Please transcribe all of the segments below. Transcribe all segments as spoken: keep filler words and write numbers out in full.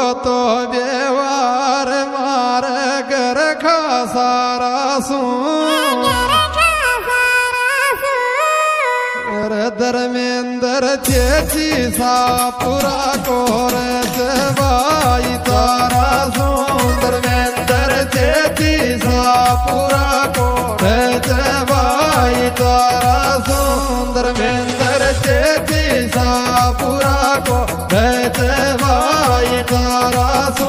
तो व्यवहार मार घर खासारा सू धर्मेंद्र चेची सापुरा कोर जवाई तारा सू धर्मेंद्र चेची सापुरा कोर जवाई तारा सू धर्मेंद्र चेची सापुरा कोर जवाई तारा सू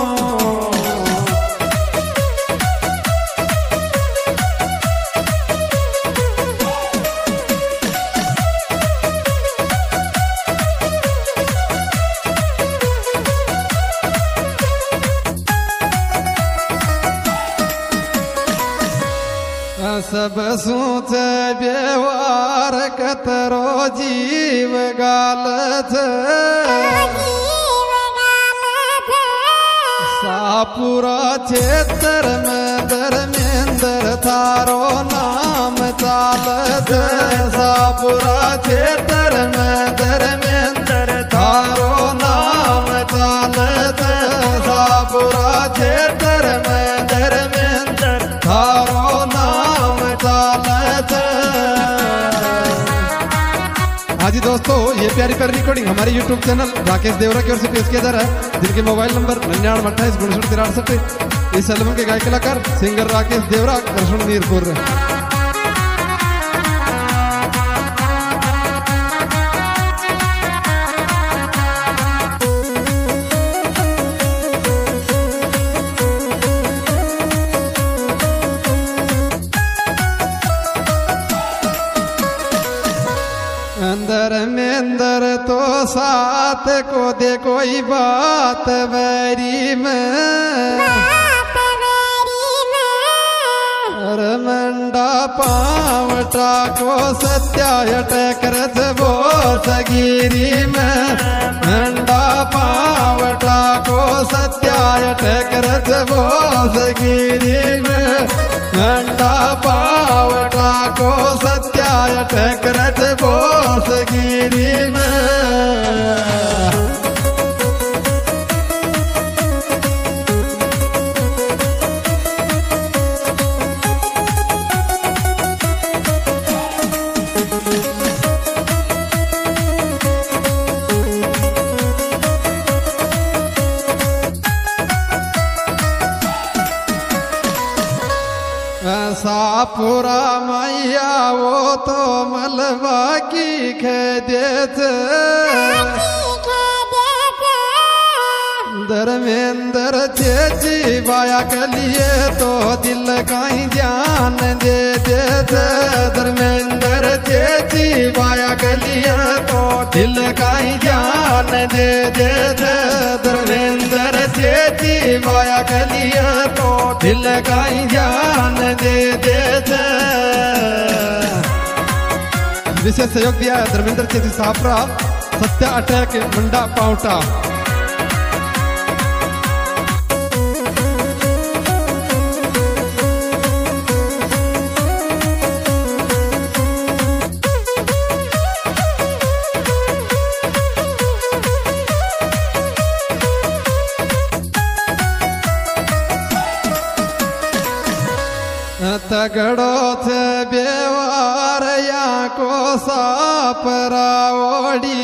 सब सूच व्यवहार कतरो जीव गालत सापुरा क्षेत्र में धर्मेंद्र थारो नाम चालत सापुरा क्षेत्र में धर्मेंद्र थारो नाम चालत सापुरा क्षेत्र में धर्मेंद्र थारो हाँ जी दोस्तों, ये प्यारी प्यारी रिकॉर्डिंग हमारे यूट्यूब चैनल राकेश देवरा की ओर से पेश किया जा रहा है, जिनके मोबाइल नंबर निन्यानवे अट्ठाईस उनसठ तिरासठ। इस एल्बम के गायक कलाकार सिंगर राकेश देवरा, दर्शन मीरपुर। अंदर में अंदर तो साथ को दे कोई बात बैरी में मंडा पावटा को सत्या टकर वो सगिरी में मंडा पावटा को सत्या टकर वो सगिरी में मंडा पावटा को सत्या टकर वो सगिरी में सापुरा मैया वो तो मलबा की खेदेत धर्मेंद्र चेची बाया के लिए तो दिल कहीं ध्यान दे देते धर्मेंद्र चेची बाया के लिए तो दिल कहीं ध्यान दे देते धर्मेंद्र चेची बाया के लिए तो दिल कहीं ध्यान दे देते। विशेष सहयोग दिया है धर्मेंद्र चेची सापरा, सत्या अटैक, मंडा पावटा। तगड़ो थे व्यवहार या को सापरावड़ी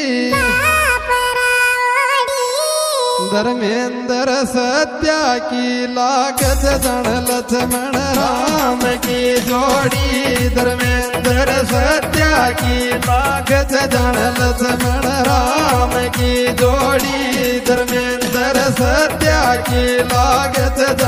धर्मेंद्र सत्या की लागत जन लक्ष्मण राम की जोड़ी धर्मेंद्र सत्या की लागत जन लक्ष्मण राम की जोड़ी धर्मेंद्र सत्या की लागत